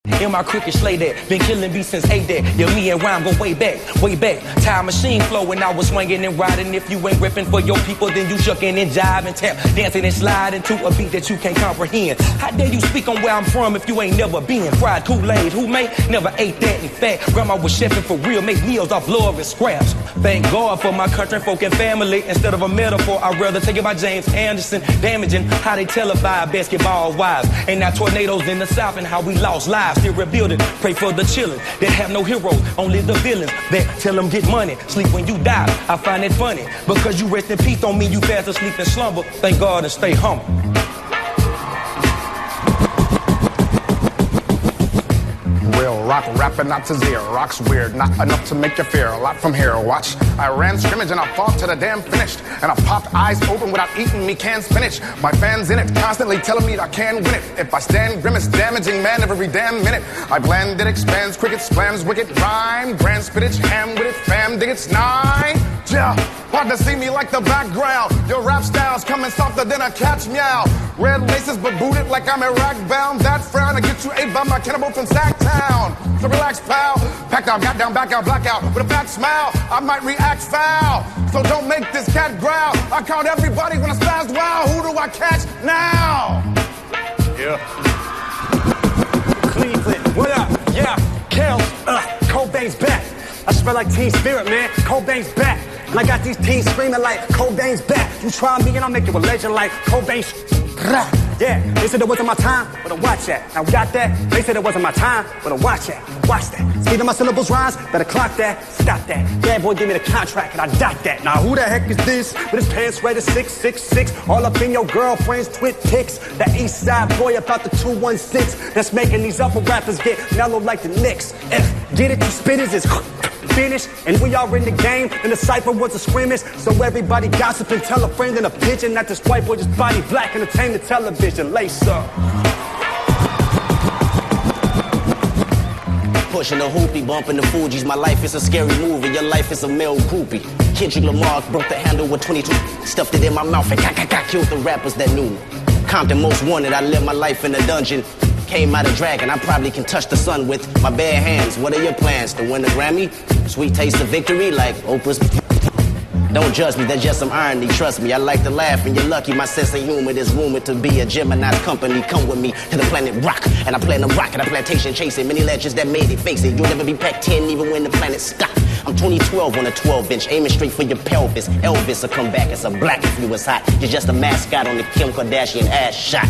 In my cricket slay that, been killing beats since A-Day. Yeah, me and Rhyme go way back, way back. Time machine flow when I was swinging and riding. If you ain't ripping for your people, then you shucking and jiving, tap, dancing and sliding to a beat that you can't comprehend. How dare you speak on where I'm from if you ain't never been? Fried Kool-Aid, who made? Never ate that in fact. Grandma was chefing for real, make meals off love and scraps. Thank God for my country, folk and family. Instead of a metaphor, I'd rather take it by James Anderson. Damaging how they televise basketball wives. And now tornadoes in the South and how we lost lives. Still rebuilding, pray for the children that have no heroes, only the villains that tell them get money, sleep when you die. I find it funny, because you rest in peace don't mean you fast asleep in slumber. Thank God and stay humble. Real rock rapping not to zero. Rock's weird, not enough to make you fear. A lot from here, watch. I ran scrimmage and I fought to the damn finished. And I popped eyes open without eating me canned spinach. My fans in it, constantly telling me I can win it. If I stand grimace, damaging man every damn minute. I blend it, expands, cricket, slams, wicked rhyme. Grand spinach, ham with it, fam, dig it's 9. Yeah, hard to see me like the background. Your rap style's coming softer than a cat's meow. Red laces but booted like I'm Iraq bound. That frown to get you ate by my cannibal from Sacktown. So relax, pal. Packed out, got down, back out, blackout. With a fat smile, I might react foul. So don't make this cat growl. I count everybody when I spaz wow. Who do I catch now? Yeah. Cleveland, what up? Yeah, Kells, Cobain's back. I smell like Teen Spirit, man. Cobain's back. And I got these teens screaming like Cobain's back. You try me and I'll make you a legend like Cobain. Yeah, they said it wasn't my time, but I watch that. Now got that? They said it wasn't my time, but I watch that. Watch that. Speed of my syllables rise, better clock that. Stop that. Bad boy, give me the contract and I dot that. Now who the heck is this? With his pants rated 666. All up in your girlfriend's twit pics. That east side boy about the 216. That's making these upper rappers get mellow like the Knicks. Get it, you spitters is finished, and we are in the game, and the cypher was a scrimmage, so everybody gossip and tell a friend and a pigeon that this white boy just body black and entertain the television. Lace up. Pushing the hoopy, bumping the Fugees. My life is a scary movie, your life is a male groupie. Kendrick Lamar broke the handle with 22, stuffed it in my mouth and killed the rappers that knew me. Compton most wanted, I lived my life in a dungeon. Came out a dragon, I probably can touch the sun with my bare hands. What are your plans, to win a Grammy? Sweet taste of victory like Oprah's. Don't judge me, that's just some irony, trust me. I like to laugh and you're lucky, my sense of humor is rumored to be a Gemini's company. Come with me to the planet rock, and I plan to rock at a plantation chasing many legends that made it, face it. You'll never be Pac-10 even when the planet stopped. I'm 2012 on a 12-inch, aiming straight for your pelvis. Elvis will come back as a black if you was hot. You're just a mascot on the Kim Kardashian ass shot.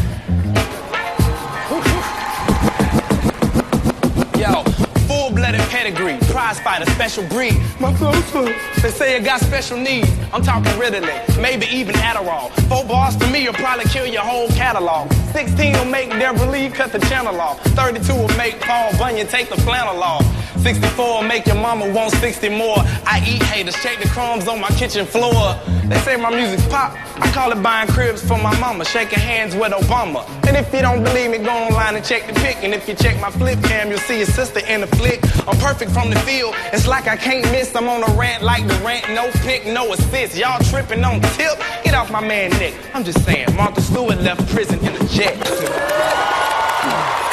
Yo, full-blooded pedigree, prize fighter, special breed. My close. They say I got special needs. I'm talking Ritalin, maybe even Adderall. 4 bars for me will probably kill your whole catalog. 16 will make Deborah Lee cut the channel off. 32 will make Paul Bunyan take the flannel off. 64 will make your mama want 60 more. I eat haters, shake the crumbs on my kitchen floor. They say my music's pop, I call it buying cribs for my mama, shaking hands with Obama. And if you don't believe me, go online and check the pic. And if you check my flip cam, you'll see your sister in the flick. I'm perfect from the field, it's like I can't miss. I'm on a rant like the rant, no pick, no assist. Y'all tripping on tip, get off my man Nick. I'm just saying, Martha Stewart left prison in a jet.